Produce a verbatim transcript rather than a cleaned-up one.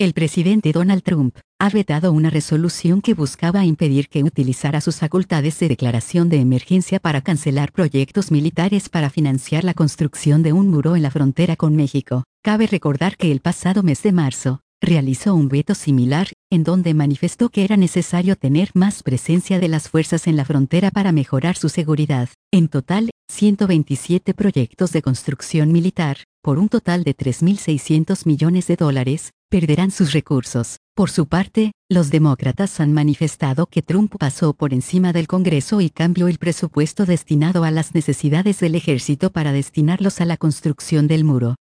El presidente Donald Trump ha vetado una resolución que buscaba impedir que utilizara sus facultades de declaración de emergencia para cancelar proyectos militares para financiar la construcción de un muro en la frontera con México. Cabe recordar que el pasado mes de marzo, realizó un veto similar, en donde manifestó que era necesario tener más presencia de las fuerzas en la frontera para mejorar su seguridad. En total, ciento veintisiete proyectos de construcción militar, por un total de tres mil seiscientos millones de dólares, perderán sus recursos. Por su parte, los demócratas han manifestado que Trump pasó por encima del Congreso y cambió el presupuesto destinado a las necesidades del ejército para destinarlos a la construcción del muro.